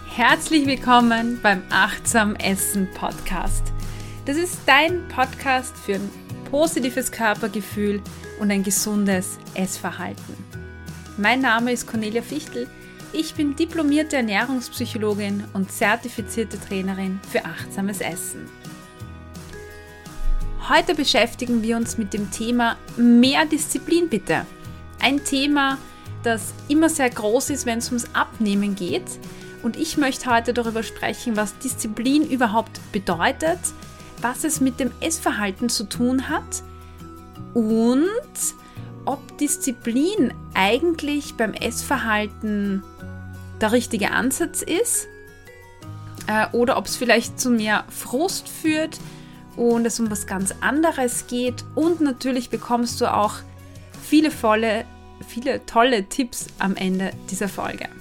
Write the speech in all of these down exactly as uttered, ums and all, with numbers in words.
Herzlich willkommen beim Achtsam Essen Podcast. Das ist dein Podcast für ein positives Körpergefühl und ein gesundes Essverhalten. Mein Name ist Cornelia Fichtel. Ich bin diplomierte Ernährungspsychologin und zertifizierte Trainerin für achtsames Essen. Heute beschäftigen wir uns mit dem Thema mehr Disziplin bitte. Ein Thema, das immer sehr groß ist, wenn es ums Abnehmen geht. Und ich möchte heute darüber sprechen, was Disziplin überhaupt bedeutet, was es mit dem Essverhalten zu tun hat und ob Disziplin eigentlich beim Essverhalten der richtige Ansatz ist äh, oder ob es vielleicht zu mehr Frust führt und es um was ganz anderes geht. Und natürlich bekommst du auch viele, volle, viele tolle Tipps am Ende dieser Folge.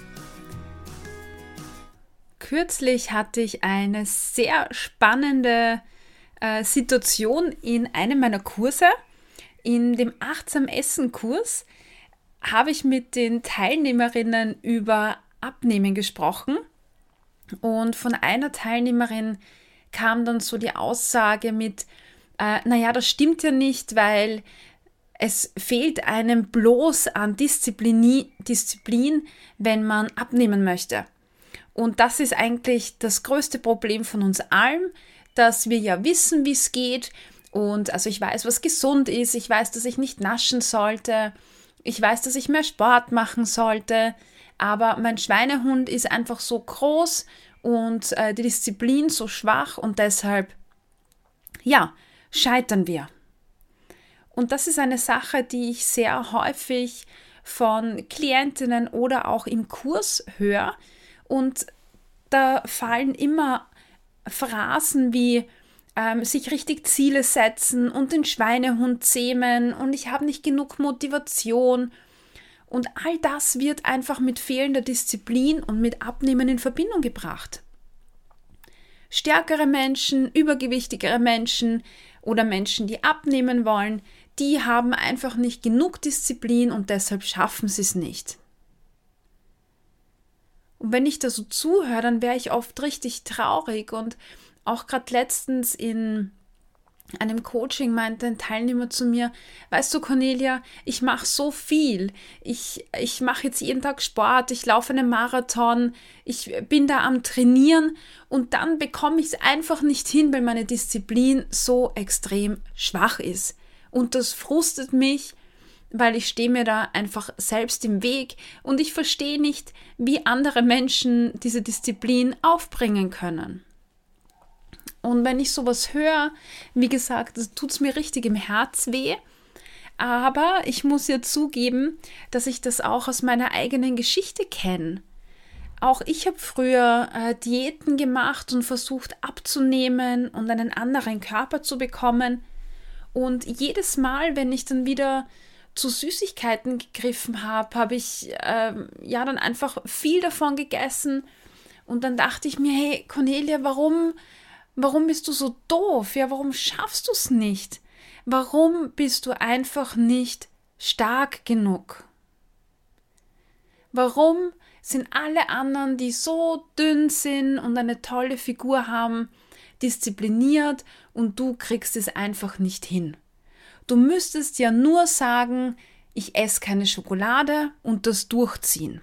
Kürzlich hatte ich eine sehr spannende äh, Situation in einem meiner Kurse. In dem Achtsam Essen Kurs habe ich mit den Teilnehmerinnen über Abnehmen gesprochen und von einer Teilnehmerin kam dann so die Aussage mit, äh, naja, das stimmt ja nicht, weil es fehlt einem bloß an Disziplin, Disziplin, wenn man abnehmen möchte. Und das ist eigentlich das größte Problem von uns allen, dass wir ja wissen, wie es geht. Und also ich weiß, was gesund ist. Ich weiß, dass ich nicht naschen sollte. Ich weiß, dass ich mehr Sport machen sollte. Aber mein Schweinehund ist einfach so groß und äh, die Disziplin so schwach. Und deshalb, ja, scheitern wir. Und das ist eine Sache, die ich sehr häufig von Klientinnen oder auch im Kurs höre. Und da fallen immer Phrasen wie ähm, sich richtig Ziele setzen und den Schweinehund zähmen und ich habe nicht genug Motivation. Und all das wird einfach mit fehlender Disziplin und mit Abnehmen in Verbindung gebracht. Stärkere Menschen, übergewichtigere Menschen oder Menschen, die abnehmen wollen, die haben einfach nicht genug Disziplin und deshalb schaffen sie es nicht. Und wenn ich da so zuhöre, dann wäre ich oft richtig traurig. Und auch gerade letztens in einem Coaching meinte ein Teilnehmer zu mir, weißt du Cornelia, ich mache so viel. Ich, ich mache jetzt jeden Tag Sport, ich laufe einen Marathon, ich bin da am Trainieren und dann bekomme ich es einfach nicht hin, weil meine Disziplin so extrem schwach ist. Und das frustet mich, weil ich stehe mir da einfach selbst im Weg und ich verstehe nicht, wie andere Menschen diese Disziplin aufbringen können. Und wenn ich sowas höre, wie gesagt, das tut es mir richtig im Herz weh, aber ich muss ja zugeben, dass ich das auch aus meiner eigenen Geschichte kenne. Auch ich habe früher äh, Diäten gemacht und versucht abzunehmen und einen anderen Körper zu bekommen und jedes Mal, wenn ich dann wieder zu Süßigkeiten gegriffen habe, habe ich ähm, ja dann einfach viel davon gegessen und dann dachte ich mir, hey Cornelia, warum, warum bist du so doof? Ja, warum schaffst du es nicht? Warum bist du einfach nicht stark genug? Warum sind alle anderen, die so dünn sind und eine tolle Figur haben, diszipliniert und du kriegst es einfach nicht hin? Du müsstest ja nur sagen, ich esse keine Schokolade und das durchziehen.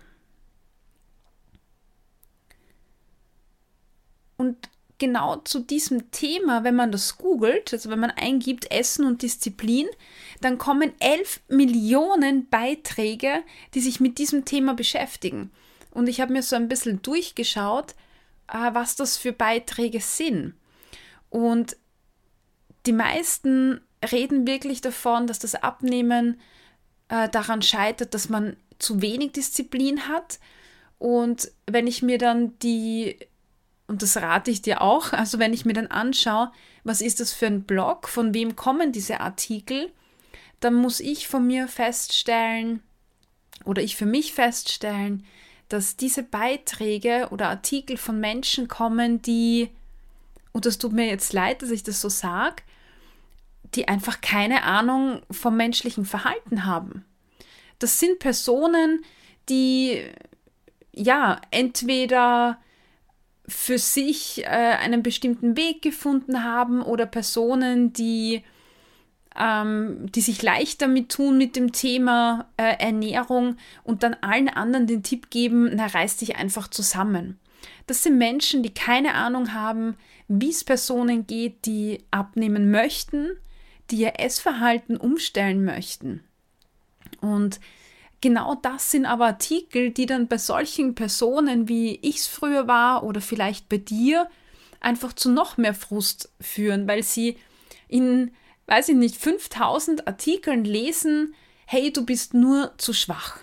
Und genau zu diesem Thema, wenn man das googelt, also wenn man eingibt Essen und Disziplin, dann kommen elf Millionen Beiträge, die sich mit diesem Thema beschäftigen. Und ich habe mir so ein bisschen durchgeschaut, was das für Beiträge sind. Und die meisten reden wirklich davon, dass das Abnehmen äh, daran scheitert, dass man zu wenig Disziplin hat. Und wenn ich mir dann die, und das rate ich dir auch, also wenn ich mir dann anschaue, was ist das für ein Blog, von wem kommen diese Artikel, dann muss ich von mir feststellen, oder ich für mich feststellen, dass diese Beiträge oder Artikel von Menschen kommen, die, und das tut mir jetzt leid, dass ich das so sage, die einfach keine Ahnung vom menschlichen Verhalten haben. Das sind Personen, die ja entweder für sich äh, einen bestimmten Weg gefunden haben oder Personen, die, ähm, die sich leicht damit tun mit dem Thema äh, Ernährung und dann allen anderen den Tipp geben, na, reiß dich einfach zusammen. Das sind Menschen, die keine Ahnung haben, wie es Personen geht, die abnehmen möchten, die ihr Essverhalten umstellen möchten. Und genau das sind aber Artikel, die dann bei solchen Personen, wie ich es früher war oder vielleicht bei dir, einfach zu noch mehr Frust führen, weil sie in, weiß ich nicht, fünftausend Artikeln lesen, hey, du bist nur zu schwach.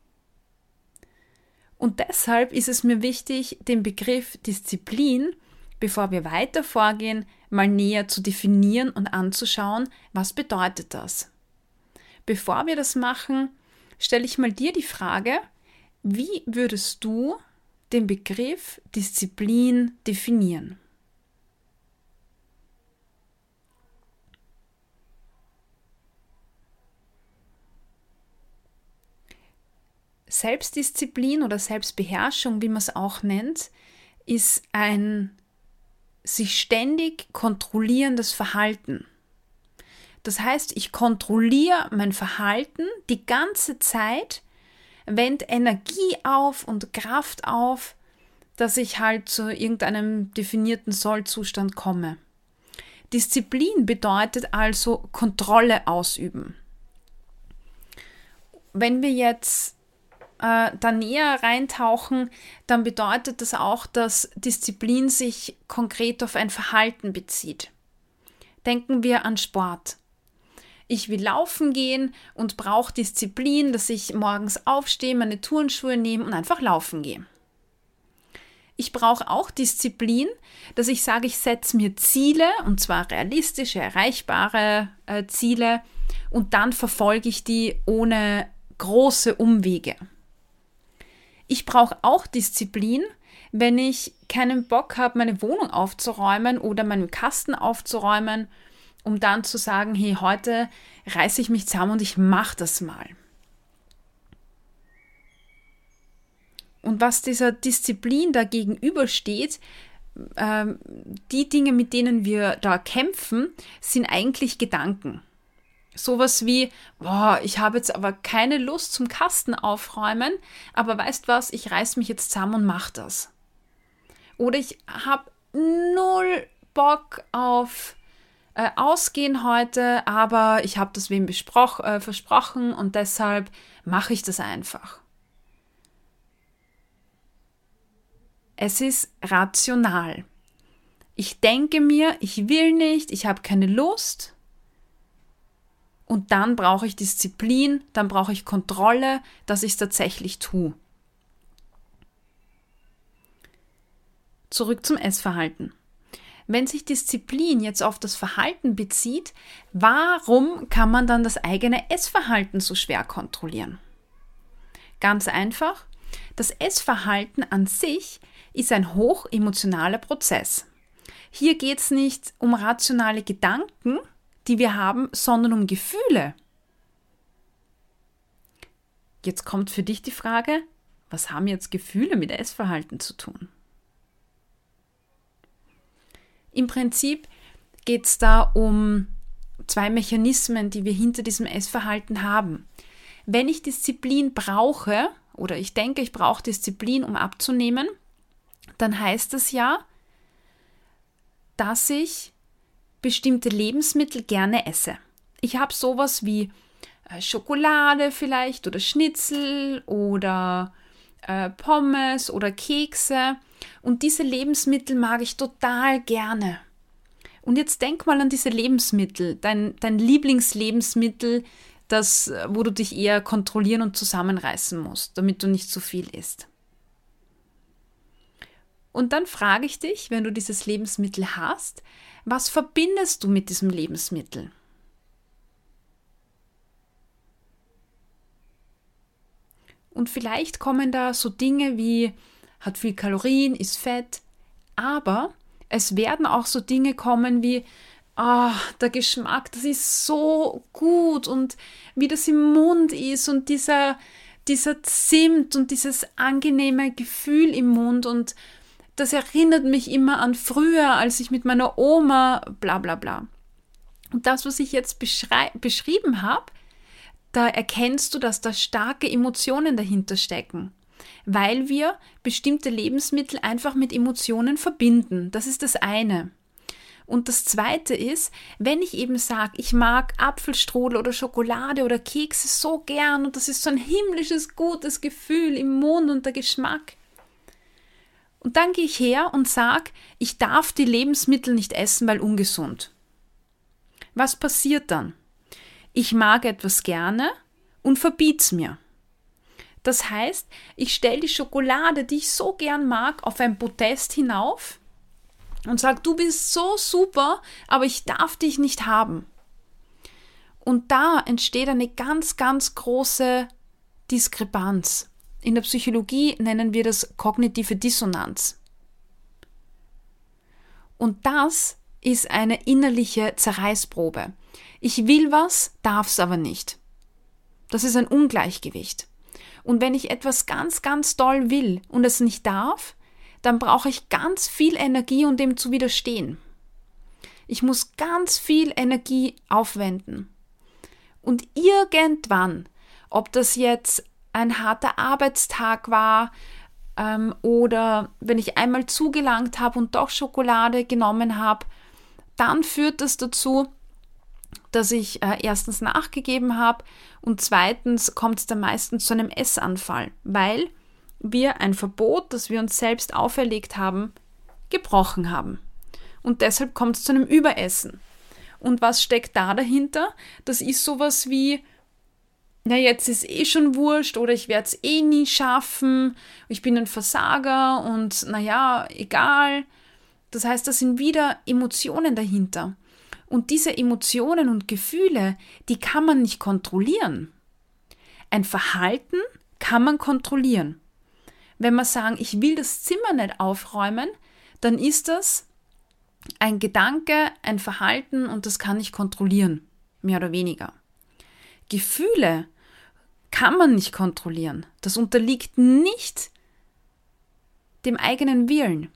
Und deshalb ist es mir wichtig, den Begriff Disziplin, bevor wir weiter vorgehen, mal näher zu definieren und anzuschauen, was bedeutet das? Bevor wir das machen, stelle ich mal dir die Frage, wie würdest du den Begriff Disziplin definieren? Selbstdisziplin oder Selbstbeherrschung, wie man es auch nennt, ist ein sich ständig kontrollierendes Verhalten. Das heißt, ich kontrolliere mein Verhalten die ganze Zeit, wende Energie auf und Kraft auf, dass ich halt zu irgendeinem definierten Sollzustand komme. Disziplin bedeutet also Kontrolle ausüben. Wenn wir jetzt äh, da näher reintauchen, dann bedeutet das auch, dass Disziplin sich konkret auf ein Verhalten bezieht. Denken wir an Sport. Ich will laufen gehen und brauche Disziplin, dass ich morgens aufstehe, meine Turnschuhe nehme und einfach laufen gehe. Ich brauche auch Disziplin, dass ich sage, ich setze mir Ziele, und zwar realistische, erreichbare äh, Ziele, und dann verfolge ich die ohne große Umwege. Ich brauche auch Disziplin, wenn ich keinen Bock habe, meine Wohnung aufzuräumen oder meinen Kasten aufzuräumen, um dann zu sagen, hey, heute reiße ich mich zusammen und ich mache das mal. Und was dieser Disziplin da gegenübersteht, äh, die Dinge, mit denen wir da kämpfen, sind eigentlich Gedanken. Sowas wie, boah, ich habe jetzt aber keine Lust zum Kasten aufräumen, aber weißt was, ich reiß mich jetzt zusammen und mache das. Oder ich habe null Bock auf äh, Ausgehen heute, aber ich habe das wem besproch, äh, versprochen und deshalb mache ich das einfach. Es ist rational. Ich denke mir, ich will nicht, ich habe keine Lust. Und dann brauche ich Disziplin, dann brauche ich Kontrolle, dass ich es tatsächlich tue. Zurück zum Essverhalten. Wenn sich Disziplin jetzt auf das Verhalten bezieht, warum kann man dann das eigene Essverhalten so schwer kontrollieren? Ganz einfach, das Essverhalten an sich ist ein hochemotionaler Prozess. Hier geht es nicht um rationale Gedanken, die wir haben, sondern um Gefühle. Jetzt kommt für dich die Frage, was haben jetzt Gefühle mit Essverhalten zu tun? Im Prinzip geht es da um zwei Mechanismen, die wir hinter diesem Essverhalten haben. Wenn ich Disziplin brauche, oder ich denke, ich brauche Disziplin, um abzunehmen, dann heißt das ja, dass ich bestimmte Lebensmittel gerne esse. Ich habe sowas wie äh, Schokolade vielleicht oder Schnitzel oder äh, Pommes oder Kekse und diese Lebensmittel mag ich total gerne. Und jetzt denk mal an diese Lebensmittel, dein, dein Lieblingslebensmittel, das, wo du dich eher kontrollieren und zusammenreißen musst, damit du nicht zu viel isst. Und dann frage ich dich, wenn du dieses Lebensmittel hast, was verbindest du mit diesem Lebensmittel? Und vielleicht kommen da so Dinge wie, hat viel Kalorien, ist fett, aber es werden auch so Dinge kommen wie, ah, oh, der Geschmack, das ist so gut und wie das im Mund ist und dieser, dieser Zimt und dieses angenehme Gefühl im Mund und das erinnert mich immer an früher, als ich mit meiner Oma, bla bla bla. Und das, was ich jetzt beschrei- beschrieben habe, da erkennst du, dass da starke Emotionen dahinter stecken, weil wir bestimmte Lebensmittel einfach mit Emotionen verbinden. Das ist das eine. Und das zweite ist, wenn ich eben sage, ich mag Apfelstrudel oder Schokolade oder Kekse so gern und das ist so ein himmlisches, gutes Gefühl im Mund und der Geschmack. Und dann gehe ich her und sage, ich darf die Lebensmittel nicht essen, weil ungesund. Was passiert dann? Ich mag etwas gerne und verbiet's mir. Das heißt, ich stelle die Schokolade, die ich so gern mag, auf ein Podest hinauf und sage, du bist so super, aber ich darf dich nicht haben. Und da entsteht eine ganz, ganz große Diskrepanz. In der Psychologie nennen wir das kognitive Dissonanz. Und das ist eine innerliche Zerreißprobe. Ich will was, darf es aber nicht. Das ist ein Ungleichgewicht. Und wenn ich etwas ganz, ganz doll will und es nicht darf, dann brauche ich ganz viel Energie, um dem zu widerstehen. Ich muss ganz viel Energie aufwenden. Und irgendwann, ob das jetzt ein harter Arbeitstag war ähm, oder wenn ich einmal zugelangt habe und doch Schokolade genommen habe, dann führt das dazu, dass ich äh, erstens nachgegeben habe und zweitens kommt es dann meistens zu einem Essanfall, weil wir ein Verbot, das wir uns selbst auferlegt haben, gebrochen haben. Und deshalb kommt es zu einem Überessen. Und was steckt da dahinter? Das ist sowas wie, na jetzt ist eh schon wurscht oder ich werde es eh nie schaffen, ich bin ein Versager und naja, egal. Das heißt, da sind wieder Emotionen dahinter. Und diese Emotionen und Gefühle, die kann man nicht kontrollieren. Ein Verhalten kann man kontrollieren. Wenn wir sagen, ich will das Zimmer nicht aufräumen, dann ist das ein Gedanke, ein Verhalten und das kann ich kontrollieren, mehr oder weniger. Gefühle kann man nicht kontrollieren. Das unterliegt nicht dem eigenen Willen.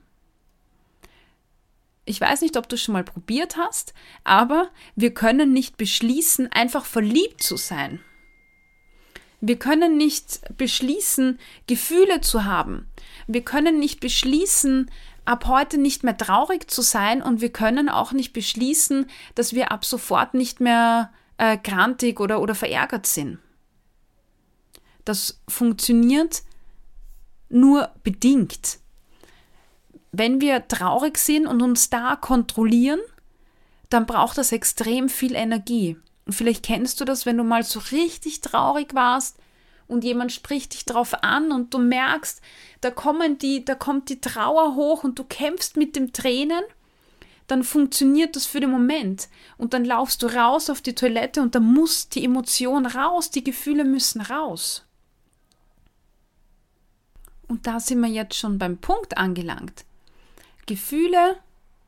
Ich weiß nicht, ob du es schon mal probiert hast, aber wir können nicht beschließen, einfach verliebt zu sein. Wir können nicht beschließen, Gefühle zu haben. Wir können nicht beschließen, ab heute nicht mehr traurig zu sein und wir können auch nicht beschließen, dass wir ab sofort nicht mehr äh, grantig oder, oder verärgert sind. Das funktioniert nur bedingt. Wenn wir traurig sind und uns da kontrollieren, dann braucht das extrem viel Energie. Und vielleicht kennst du das, wenn du mal so richtig traurig warst und jemand spricht dich drauf an und du merkst, da kommen die, da kommt die Trauer hoch und du kämpfst mit den Tränen, dann funktioniert das für den Moment. Und dann laufst du raus auf die Toilette und dann muss die Emotion raus, die Gefühle müssen raus. Und da sind wir jetzt schon beim Punkt angelangt. Gefühle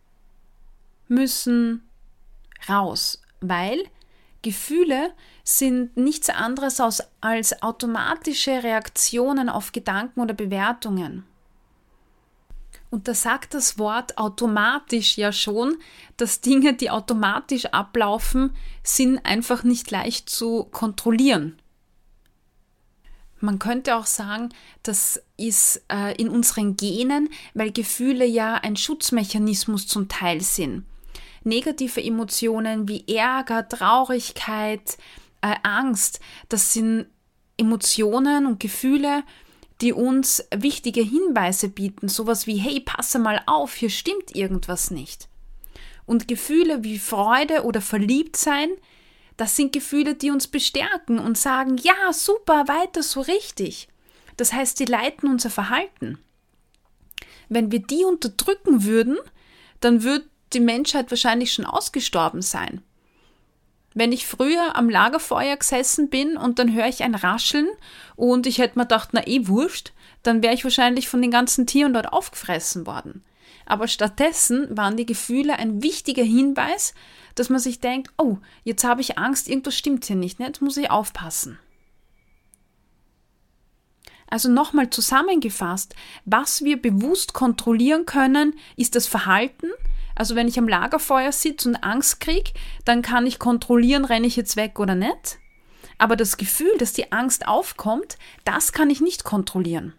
müssen raus, weil Gefühle sind nichts anderes als automatische Reaktionen auf Gedanken oder Bewertungen. Und da sagt das Wort automatisch ja schon, dass Dinge, die automatisch ablaufen, sind einfach nicht leicht zu kontrollieren. Man könnte auch sagen, das ist äh, in unseren Genen, weil Gefühle ja ein Schutzmechanismus zum Teil sind. Negative Emotionen wie Ärger, Traurigkeit, äh, Angst, das sind Emotionen und Gefühle, die uns wichtige Hinweise bieten, sowas wie, hey, passe mal auf, hier stimmt irgendwas nicht. Und Gefühle wie Freude oder Verliebtsein, das sind Gefühle, die uns bestärken und sagen, ja, super, weiter so richtig. Das heißt, die leiten unser Verhalten. Wenn wir die unterdrücken würden, dann würde die Menschheit wahrscheinlich schon ausgestorben sein. Wenn ich früher am Lagerfeuer gesessen bin und dann höre ich ein Rascheln und ich hätte mir gedacht, na eh wurscht, dann wäre ich wahrscheinlich von den ganzen Tieren dort aufgefressen worden. Aber stattdessen waren die Gefühle ein wichtiger Hinweis, dass man sich denkt, oh, jetzt habe ich Angst, irgendwas stimmt hier nicht, ne? Jetzt muss ich aufpassen. Also nochmal zusammengefasst, was wir bewusst kontrollieren können, ist das Verhalten. Also wenn ich am Lagerfeuer sitze und Angst kriege, dann kann ich kontrollieren, renne ich jetzt weg oder nicht. Aber das Gefühl, dass die Angst aufkommt, das kann ich nicht kontrollieren.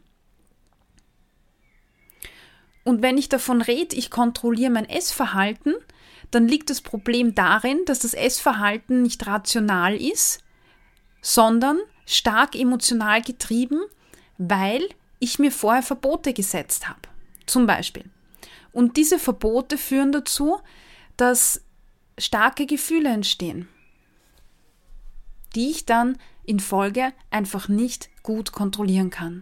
Und wenn ich davon rede, ich kontrolliere mein Essverhalten, dann liegt das Problem darin, dass das Essverhalten nicht rational ist, sondern stark emotional getrieben, weil ich mir vorher Verbote gesetzt habe. Zum Beispiel. Und diese Verbote führen dazu, dass starke Gefühle entstehen, die ich dann in Folge einfach nicht gut kontrollieren kann.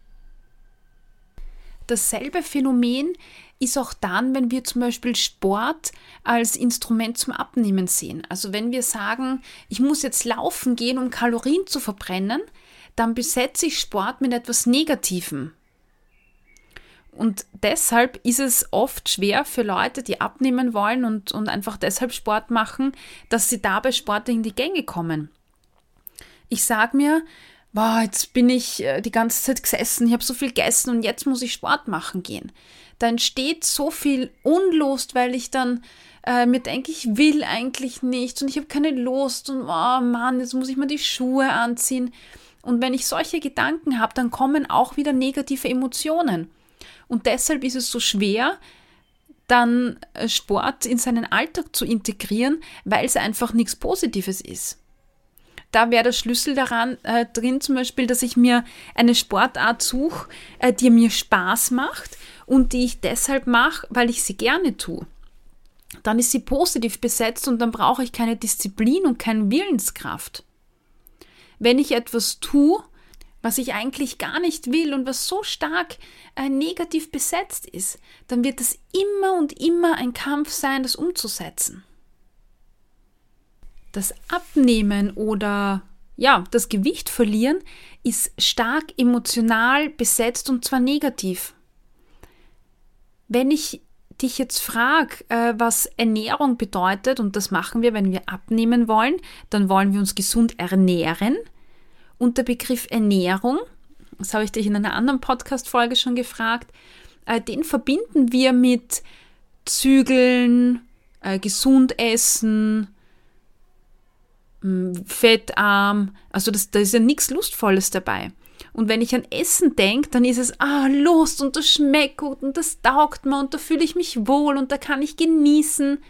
Dasselbe Phänomen ist auch dann, wenn wir zum Beispiel Sport als Instrument zum Abnehmen sehen. Also wenn wir sagen, ich muss jetzt laufen gehen, um Kalorien zu verbrennen, dann besetze ich Sport mit etwas Negativem. Und deshalb ist es oft schwer für Leute, die abnehmen wollen und, und einfach deshalb Sport machen, dass sie dabei sportlich in die Gänge kommen. Ich sage mir, boah, jetzt bin ich die ganze Zeit gesessen, ich habe so viel gegessen und jetzt muss ich Sport machen gehen. Da entsteht so viel Unlust, weil ich dann äh, mir denke, ich will eigentlich nichts und ich habe keine Lust und oh Mann, jetzt muss ich mir die Schuhe anziehen. Und wenn ich solche Gedanken habe, dann kommen auch wieder negative Emotionen. Und deshalb ist es so schwer, dann Sport in seinen Alltag zu integrieren, weil es einfach nichts Positives ist. Da wäre der Schlüssel daran äh, drin zum Beispiel, dass ich mir eine Sportart suche, äh, die mir Spaß macht und die ich deshalb mache, weil ich sie gerne tue. Dann ist sie positiv besetzt und dann brauche ich keine Disziplin und keine Willenskraft. Wenn ich etwas tue, was ich eigentlich gar nicht will und was so stark äh, negativ besetzt ist, dann wird es immer und immer ein Kampf sein, das umzusetzen. Das Abnehmen oder ja, das Gewicht verlieren ist stark emotional besetzt und zwar negativ. Wenn ich dich jetzt frage, äh, was Ernährung bedeutet, und das machen wir, wenn wir abnehmen wollen, dann wollen wir uns gesund ernähren. Und der Begriff Ernährung, das habe ich dich in einer anderen Podcast-Folge schon gefragt, äh, den verbinden wir mit Zügeln, äh, gesund essen, mh, fettarm, also das, da ist ja nichts Lustvolles dabei. Und wenn ich an Essen denke, dann ist es, ah, Lust und das schmeckt gut und das taugt mir und da fühle ich mich wohl und da kann ich genießen.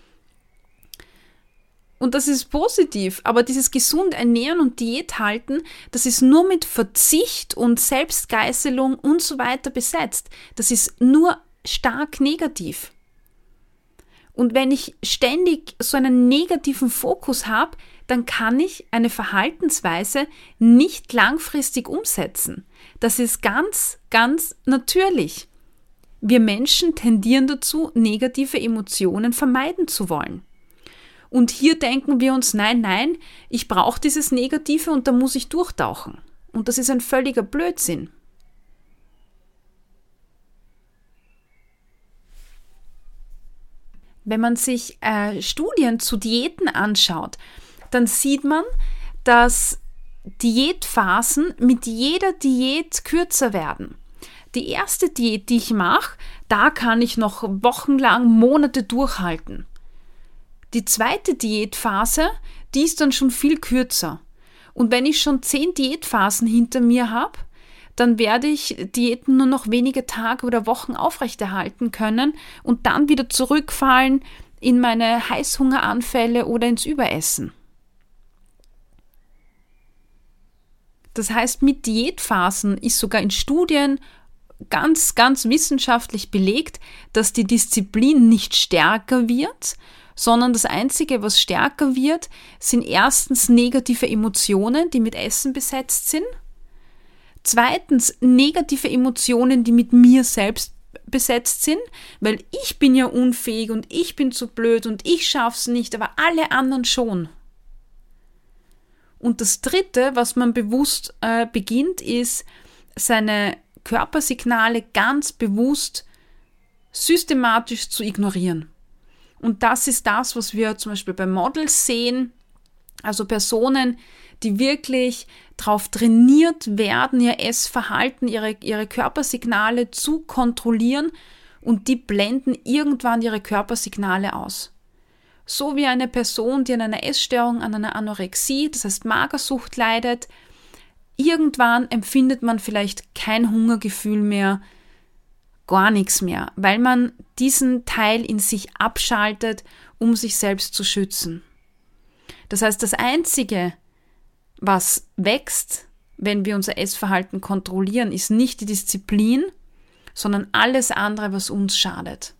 Und das ist positiv, aber dieses gesund ernähren und Diät halten, das ist nur mit Verzicht und Selbstgeißelung und so weiter besetzt. Das ist nur stark negativ. Und wenn ich ständig so einen negativen Fokus habe, dann kann ich eine Verhaltensweise nicht langfristig umsetzen. Das ist ganz, ganz natürlich. Wir Menschen tendieren dazu, negative Emotionen vermeiden zu wollen. Und hier denken wir uns, nein, nein, ich brauche dieses Negative und da muss ich durchtauchen. Und das ist ein völliger Blödsinn. Wenn man sich äh, Studien zu Diäten anschaut, dann sieht man, dass Diätphasen mit jeder Diät kürzer werden. Die erste Diät, die ich mache, da kann ich noch wochenlang, Monate durchhalten. Die zweite Diätphase, die ist dann schon viel kürzer. Und wenn ich schon zehn Diätphasen hinter mir habe, dann werde ich Diäten nur noch wenige Tage oder Wochen aufrechterhalten können und dann wieder zurückfallen in meine Heißhungeranfälle oder ins Überessen. Das heißt, mit Diätphasen ist sogar in Studien ganz, ganz wissenschaftlich belegt, dass die Disziplin nicht stärker wird, sondern das Einzige, was stärker wird, sind erstens negative Emotionen, die mit Essen besetzt sind. Zweitens negative Emotionen, die mit mir selbst besetzt sind, weil ich bin ja unfähig und ich bin zu blöd und ich schaff's nicht, aber alle anderen schon. Und das Dritte, was man bewusst äh, beginnt, ist, seine Körpersignale ganz bewusst systematisch zu ignorieren. Und das ist das, was wir zum Beispiel bei Models sehen, Also Personen, die wirklich darauf trainiert werden, ihr Essverhalten, ihre, ihre Körpersignale zu kontrollieren, und die blenden irgendwann ihre Körpersignale aus. So wie eine Person, die an einer Essstörung, an einer Anorexie, das heißt Magersucht leidet, irgendwann empfindet man vielleicht kein Hungergefühl mehr, gar nichts mehr, weil man diesen Teil in sich abschaltet, um sich selbst zu schützen. Das heißt, das Einzige, was wächst, wenn wir unser Essverhalten kontrollieren, ist nicht die Disziplin, sondern alles andere, was uns schadet.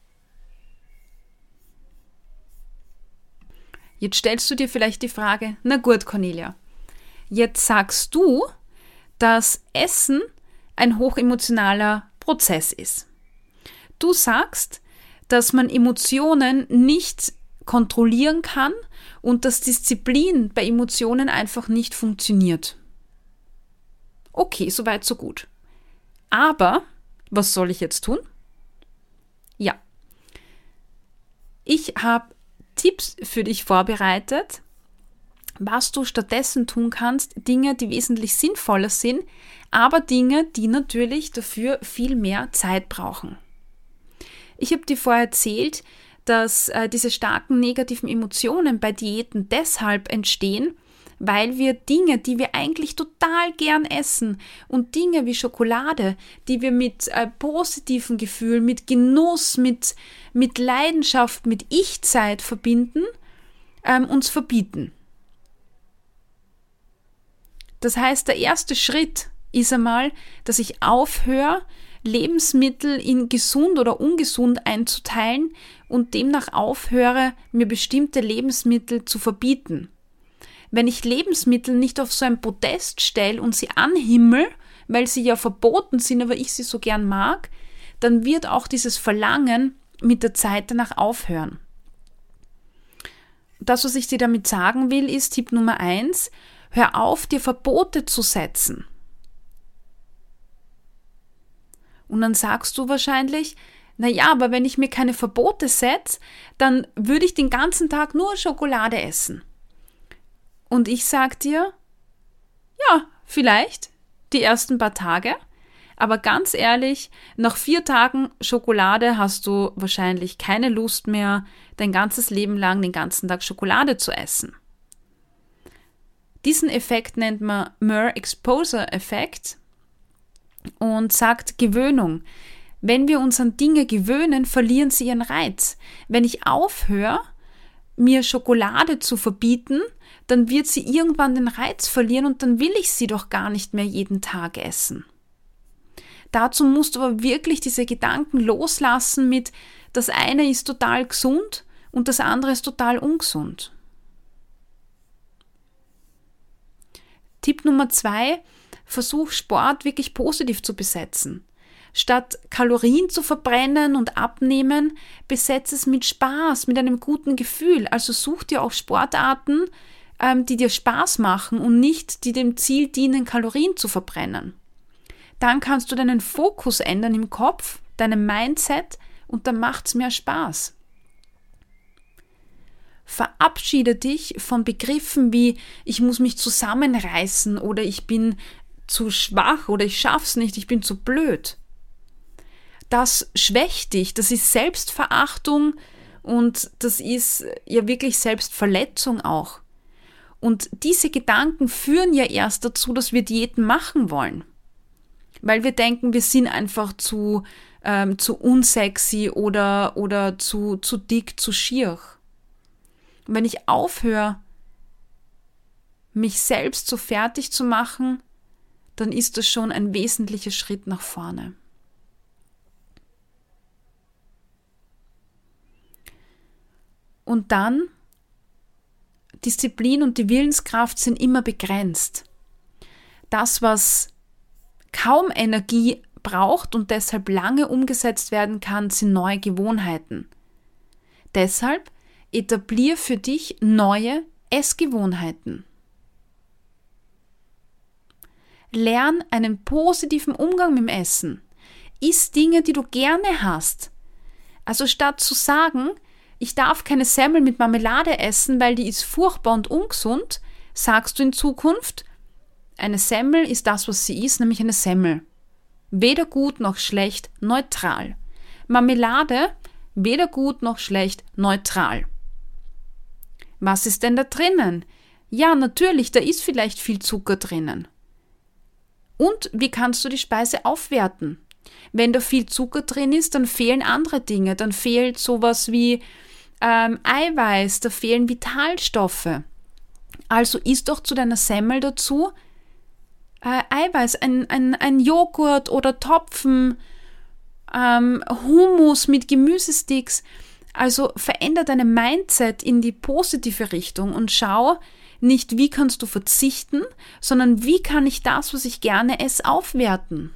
Jetzt stellst du dir vielleicht die Frage, na gut, Cornelia, jetzt sagst du, dass Essen ein hochemotionaler Prozess ist. Du sagst, dass man Emotionen nicht kontrollieren kann und dass Disziplin bei Emotionen einfach nicht funktioniert. Okay, soweit, so gut. Aber was soll ich jetzt tun? Ja, ich habe Tipps für dich vorbereitet, was du stattdessen tun kannst, Dinge, die wesentlich sinnvoller sind, aber Dinge, die natürlich dafür viel mehr Zeit brauchen. Ich habe dir vorher erzählt, dass äh, diese starken negativen Emotionen bei Diäten deshalb entstehen, weil wir Dinge, die wir eigentlich total gern essen und Dinge wie Schokolade, die wir mit äh, positiven Gefühlen, mit Genuss, mit, mit Leidenschaft, mit Ich-Zeit verbinden, ähm, uns verbieten. Das heißt, der erste Schritt ist einmal, dass ich aufhöre, Lebensmittel in gesund oder ungesund einzuteilen und demnach aufhöre, mir bestimmte Lebensmittel zu verbieten. Wenn ich Lebensmittel nicht auf so ein Podest stelle und sie anhimmel, weil sie ja verboten sind, aber ich sie so gern mag, dann wird auch dieses Verlangen mit der Zeit danach aufhören. Das, was ich dir damit sagen will, ist Tipp Nummer eins, hör auf, dir Verbote zu setzen. Und dann sagst du wahrscheinlich, na ja, aber wenn ich mir keine Verbote setze, dann würde ich den ganzen Tag nur Schokolade essen. Und ich sag dir, ja, vielleicht die ersten paar Tage, aber ganz ehrlich, nach vier Tagen Schokolade hast du wahrscheinlich keine Lust mehr, dein ganzes Leben lang den ganzen Tag Schokolade zu essen. Diesen Effekt nennt man Mer-Exposure-Effekt und sagt Gewöhnung. Wenn wir uns an Dinge gewöhnen, verlieren sie ihren Reiz. Wenn ich aufhöre, mir Schokolade zu verbieten, dann wird sie irgendwann den Reiz verlieren und dann will ich sie doch gar nicht mehr jeden Tag essen. Dazu musst du aber wirklich diese Gedanken loslassen mit, das eine ist total gesund und das andere ist total ungesund. Tipp Nummer zwei, versuch Sport wirklich positiv zu besetzen. Statt Kalorien zu verbrennen und abnehmen, besetze es mit Spaß, mit einem guten Gefühl. Also such dir auch Sportarten, ähm, die dir Spaß machen und nicht, die dem Ziel dienen, Kalorien zu verbrennen. Dann kannst du deinen Fokus ändern im Kopf, deinem Mindset und dann macht es mehr Spaß. Verabschiede dich von Begriffen wie ich muss mich zusammenreißen oder ich bin zu schwach oder ich schaff's nicht, ich bin zu blöd. Das schwächt dich, das ist Selbstverachtung und das ist ja wirklich Selbstverletzung auch. Und diese Gedanken führen ja erst dazu, dass wir Diäten machen wollen. Weil wir denken, wir sind einfach zu, ähm, zu unsexy oder, oder zu, zu dick, zu schier. Und wenn ich aufhöre, mich selbst so fertig zu machen, dann ist das schon ein wesentlicher Schritt nach vorne. Und dann, Disziplin und die Willenskraft sind immer begrenzt. Das, was kaum Energie braucht und deshalb lange umgesetzt werden kann, sind neue Gewohnheiten. Deshalb etabliere für dich neue Essgewohnheiten. Lern einen positiven Umgang mit dem Essen. Iss Dinge, die du gerne hast. Also statt zu sagen, ich darf keine Semmel mit Marmelade essen, weil die ist furchtbar und ungesund, sagst du in Zukunft, eine Semmel ist das, was sie ist, nämlich eine Semmel. Weder gut noch schlecht, neutral. Marmelade, weder gut noch schlecht, neutral. Was ist denn da drinnen? Ja, natürlich, da ist vielleicht viel Zucker drinnen. Und wie kannst du die Speise aufwerten? Wenn da viel Zucker drin ist, dann fehlen andere Dinge. Dann fehlt sowas wie ähm, Eiweiß, da fehlen Vitalstoffe. Also isst doch zu deiner Semmel dazu äh, Eiweiß, ein, ein, ein Joghurt oder Topfen, ähm, Hummus mit Gemüsesticks. Also veränder deine Mindset in die positive Richtung und schau nicht, wie kannst du verzichten, sondern wie kann ich das, was ich gerne esse, aufwerten.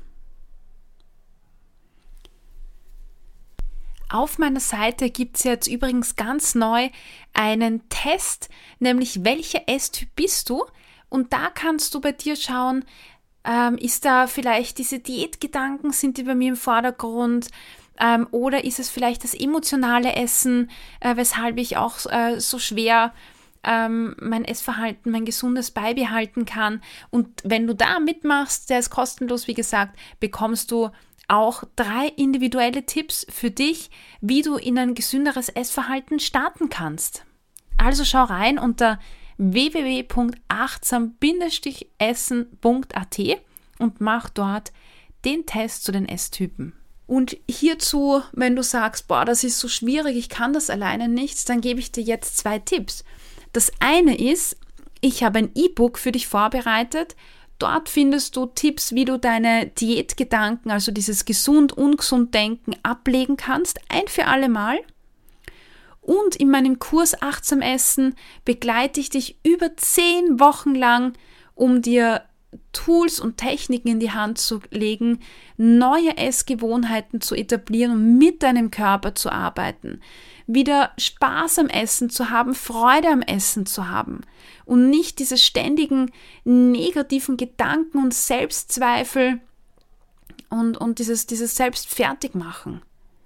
Auf meiner Seite gibt es jetzt übrigens ganz neu einen Test, nämlich welcher Esstyp bist du? Und da kannst du bei dir schauen, ähm, ist da vielleicht diese Diätgedanken, sind die bei mir im Vordergrund? Ähm, oder ist es vielleicht das emotionale Essen, äh, weshalb ich auch äh, so schwer ähm, mein Essverhalten, mein gesundes beibehalten kann. Und wenn du da mitmachst, der ist kostenlos, wie gesagt, bekommst du auch drei individuelle Tipps für dich, wie du in ein gesünderes Essverhalten starten kannst. Also schau rein unter w w w punkt achtsam Bindestrich essen punkt a t und mach dort den Test zu den Esstypen. Und hierzu, wenn du sagst, boah, das ist so schwierig, ich kann das alleine nicht, dann gebe ich dir jetzt zwei Tipps. Das eine ist, ich habe ein E-Book für dich vorbereitet. Dort findest du Tipps, wie du deine Diätgedanken, also dieses gesund-ungesund-Denken ablegen kannst, ein für alle Mal. Und in meinem Kurs Achtsam Essen begleite ich dich über zehn Wochen lang, um dir Tools und Techniken in die Hand zu legen, neue Essgewohnheiten zu etablieren und mit deinem Körper zu arbeiten, wieder Spaß am Essen zu haben, Freude am Essen zu haben und nicht diese ständigen negativen Gedanken und Selbstzweifel und, und dieses, dieses Selbstfertigmachen.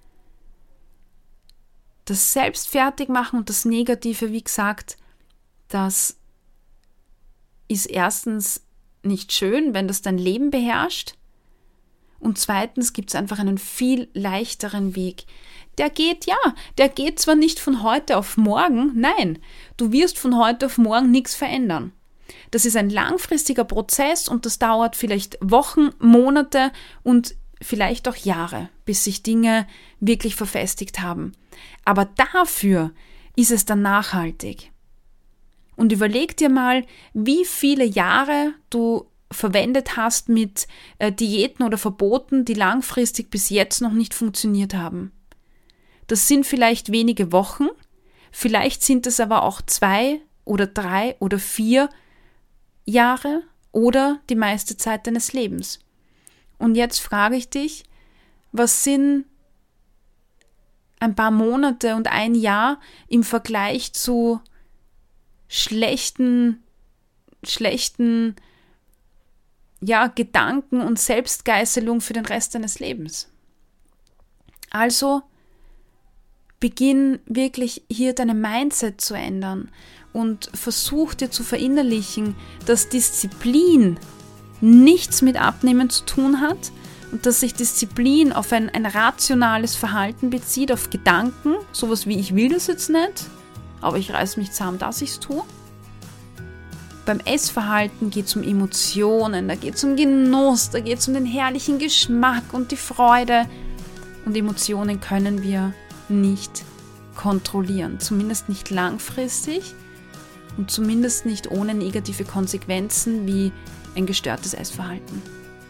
Das Selbstfertigmachen und das Negative, wie gesagt, das ist erstens nicht schön, wenn das dein Leben beherrscht. Und zweitens gibt es einfach einen viel leichteren Weg. Der geht, ja, der geht zwar nicht von heute auf morgen, nein, du wirst von heute auf morgen nichts verändern. Das ist ein langfristiger Prozess und das dauert vielleicht Wochen, Monate und vielleicht auch Jahre, bis sich Dinge wirklich verfestigt haben. Aber dafür ist es dann nachhaltig. Und überleg dir mal, wie viele Jahre du verwendet hast mit äh, Diäten oder Verboten, die langfristig bis jetzt noch nicht funktioniert haben. Das sind vielleicht wenige Wochen, vielleicht sind es aber auch zwei oder drei oder vier Jahre oder die meiste Zeit deines Lebens. Und jetzt frage ich dich, was sind ein paar Monate und ein Jahr im Vergleich zu schlechten, schlechten ja, Gedanken und Selbstgeißelung für den Rest deines Lebens? Also beginn wirklich hier deine Mindset zu ändern und versuch dir zu verinnerlichen, dass Disziplin nichts mit Abnehmen zu tun hat und dass sich Disziplin auf ein, ein rationales Verhalten bezieht, auf Gedanken, sowas wie ich will das jetzt nicht, aber ich reiß mich zusammen, dass ich es tue. Beim Essverhalten geht es um Emotionen, da geht es um Genuss, da geht es um den herrlichen Geschmack und die Freude. Und Emotionen können wir nicht kontrollieren, zumindest nicht langfristig und zumindest nicht ohne negative Konsequenzen wie ein gestörtes Essverhalten.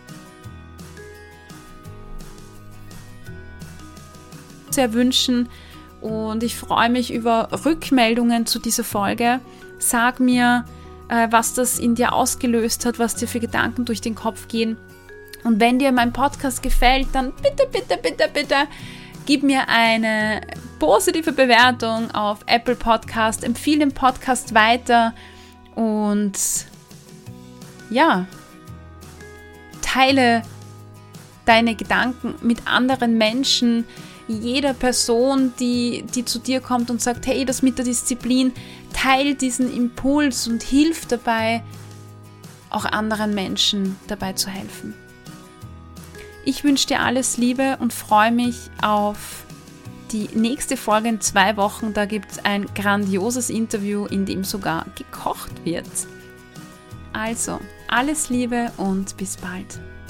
Sehr wünschen und ich freue mich über Rückmeldungen zu dieser Folge. Sag mir, was das in dir ausgelöst hat, was dir für Gedanken durch den Kopf gehen. Und wenn dir mein Podcast gefällt, dann bitte, bitte, bitte, bitte gib mir eine positive Bewertung auf Apple Podcast, empfehle den Podcast weiter und ja, teile deine Gedanken mit anderen Menschen. jeder Person, die, die zu dir kommt und sagt, hey, das mit der Disziplin, teil diesen Impuls und hilf dabei, auch anderen Menschen dabei zu helfen. Ich wünsche dir alles Liebe und freue mich auf die nächste Folge in zwei Wochen. Da gibt es ein grandioses Interview, in dem sogar gekocht wird. Also, alles Liebe und bis bald.